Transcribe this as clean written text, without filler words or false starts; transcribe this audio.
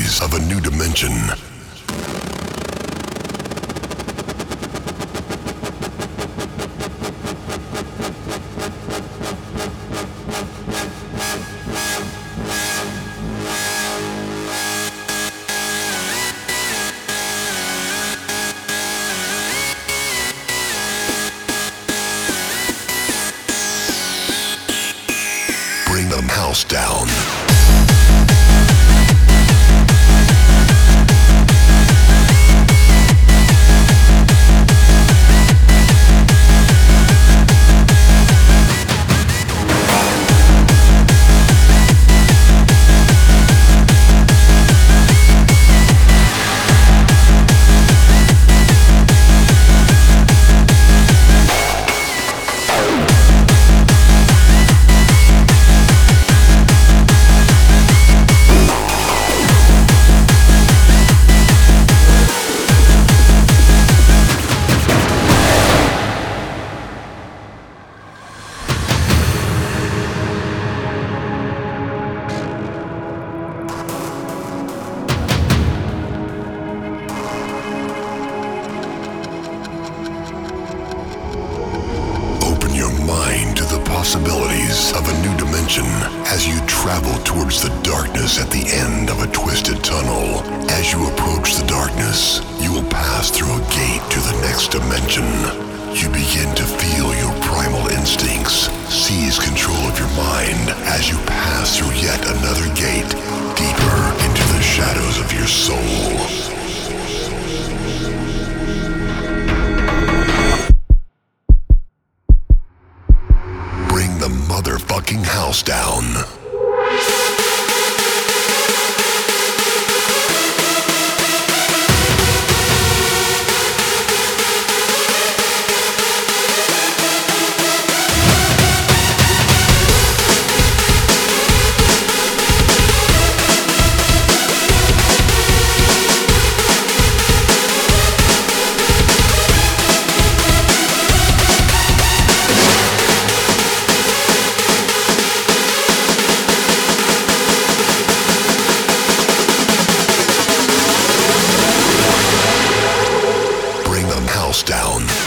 possibilities of a new dimension. Bring the house down. Possibilities of a new dimension as you travel towards the darkness at the end of a twisted tunnel. As you approach the darkness, you will pass through a gate to the next dimension. You begin to feel your primal instincts seize control of your mind as you pass through yet another gate deeper into the shadows of your soul. The motherfucking house down. House down.